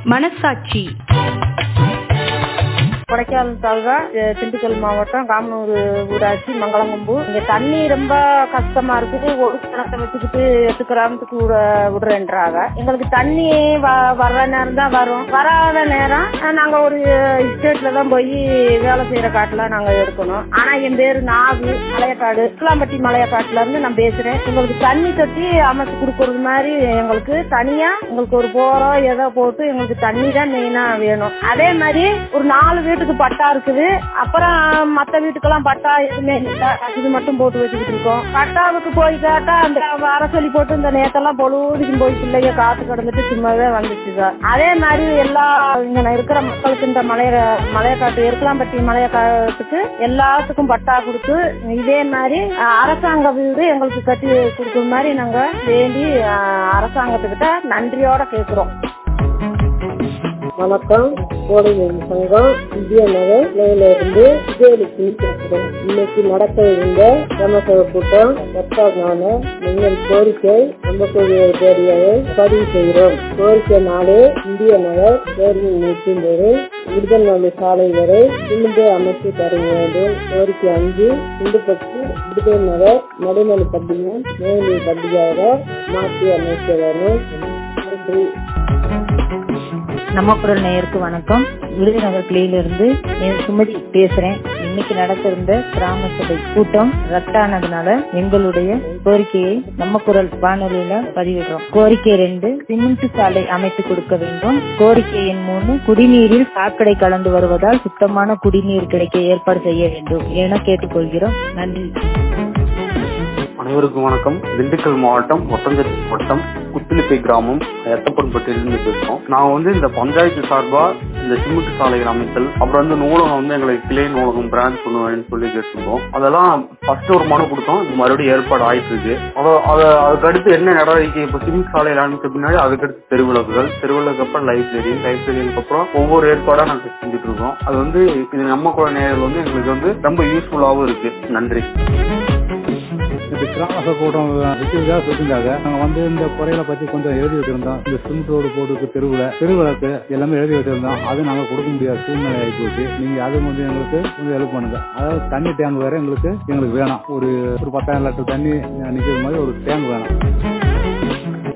மனசாட்சி. கொடைக்கானல் தாலுகா, திண்டுக்கல் மாவட்டம், காமனூர் ஊராட்சி, மங்களங்கொம்பு. இங்க தண்ணி ரொம்ப கஷ்டமா இருக்குது. ஒரு கிணத்தை வச்சுக்கிட்டு 8 கிராமத்துக்கு விடுறேன்றாங்க. எங்களுக்கு தண்ணி வர்ற நேரம் தான் வரும். வராத நேரம் நாங்க ஒரு ஸ்டேட்ல தான் போய் வேலை செய்யற காட்டுல நாங்க எடுக்கணும். ஆனா என் பேரு நாகு, மலையக்காடு, இஸ்லாம்பட்டி மலையக்காட்டுல இருந்து நான் பேசுறேன். எங்களுக்கு தண்ணி தொட்டி அமைச்சு கொடுக்கறது மாதிரி எங்களுக்கு தனியா எங்களுக்கு ஒரு போரோ ஏதோ போட்டு எங்களுக்கு தண்ணி தான் மெயினா வேணும். அதே மாதிரி ஒரு 4 வீட்டுக்கு பட்டா இருக்குது. அப்புறம் மத்த வீட்டுக்கெல்லாம் பட்டா எதுவுமே இல்லை. இது மட்டும் போட்டு வச்சுக்கிட்டு இருக்கோம். பட்டாவுக்கு போய் கேட்டா அந்த வர சொல்லி போட்டு இந்த நேரத்தெல்லாம் பொழுதுக்கும் போய் பிள்ளைங்க காத்து கிடந்துட்டு சும்மாவே வந்துச்சுங்க. அதே மாதிரி எல்லா இங்க இருக்கிற மக்களுக்கு இந்த மலையக்காட்டு எருக்கலாம்பட்டி மலையக்காட்டுக்கு எல்லாத்துக்கும் பட்டா கொடுத்து இதே மாதிரி அரசாங்க வீடு எங்களுக்கு கட்டி கொடுக்குற மாதிரி நாங்க வேண்டி அரசாங்கத்துக்கிட்ட நன்றியோட கேட்கிறோம். வணக்கம். கோடை சங்கம் இந்திய நகர் இருந்து விஜயலட்சுமி பேசுகிறேன். இன்னைக்கு நடக்க இருந்த சமசபை கூட்டம் ரத்தான எங்கள் கோரிக்கை 57 தேதியை பதிவு செய்கிறோம். கோரிக்கை 4 இந்திய நகர் தேர்வு நிறுத்தும் போது விடுதலை சாலை வரை சிலிண்டை அமைத்து தர வேண்டும். கோரிக்கை 5 இந்துப்பட்டு விடுதலை நகர் நடுநிலை பள்ளியும் மேல்நிலை பள்ளியாக மாற்றி அமைக்க வேண்டும். நன்றி. நம்ம குரல் நேயருக்கு வணக்கம். விருதுநகர் கிளையிலிருந்து சுமதி பேசுறேன். இன்னைக்கு நடக்க இருந்த கிராம சபை கூட்டம் ரத்தானதுனால எங்களுடைய கோரிக்கையை நம்ம குரல் வானொலியில பதிவிடுறோம். கோரிக்கை 2 சிமெண்ட் சாலை அமைத்து கொடுக்க வேண்டும். கோரிக்கை எண் 3 குடிநீரில் சாக்கடை கலந்து வருவதால் சுத்தமான குடிநீர் கிடைக்க ஏற்பாடு செய்ய வேண்டும் என கேட்டுக்கொள்கிறோம். நன்றி. அனைவருக்கும் வணக்கம். திண்டுக்கல் மாவட்டம் ஒட்டஞ்சேரி வட்டம் குத்திலிப்பை கிராமம் எத்தப்பன்பட்டியிலிருந்து பேசுறோம். நான் இந்த பஞ்சாயத்து சார்பா இந்த சிமெண்ட் சாலைகள் அமைத்தல், அப்புறம் நூலகம் எங்களுக்கு கிளை நூலகம் பிரான்ச் பண்ணுவேன்னு சொல்லி கேட்டிருந்தோம். அதெல்லாம் ஃபர்ஸ்ட் ஒரு மனு கொடுத்தோம். இது மறுபடியும் ஏற்பாடு ஆயிட்டு இருக்கு. அதுக்கடுத்து என்ன நடவடிக்கை? இப்போ சிமெண்ட் சாலைகள் அமைச்ச பின்னாடி அதுக்கடுத்து தெருவிளக்கு அப்புறம் லைப்ரரிக்கு அப்புறம் ஒவ்வொரு ஏற்பாடா நாங்க செஞ்சுட்டு இருக்கோம். அது இது நம்ம குழந்தை நேயர்கள் எங்களுக்கு ரொம்ப யூஸ்ஃபுல்லாவும் இருக்கு. நன்றி. கிராம சபை கூட்டம் வச்சிருக்காக சொல்லியிருந்தாங்க. நாங்க இந்த குறைகளை பத்தி கொஞ்சம் எழுதி வச்சிருந்தோம். இந்த சிமெண்ட் ரோடு போட்டு தெருவிளக்கு எல்லாமே எழுதி வச்சிருந்தோம். அது நாங்க கொடுக்க முடியாத சூழ்நிலை ஆகி போச்சு. நீங்க அது எங்களுக்கு கொஞ்சம் ஹெல்ப் பண்ணுங்க. அதாவது தண்ணி டேங்க் வேற எங்களுக்கு வேணும். ஒரு 10,000 லிட்டர் தண்ணி நிக்கிற மாதிரி ஒரு டேங்க் வேணும்.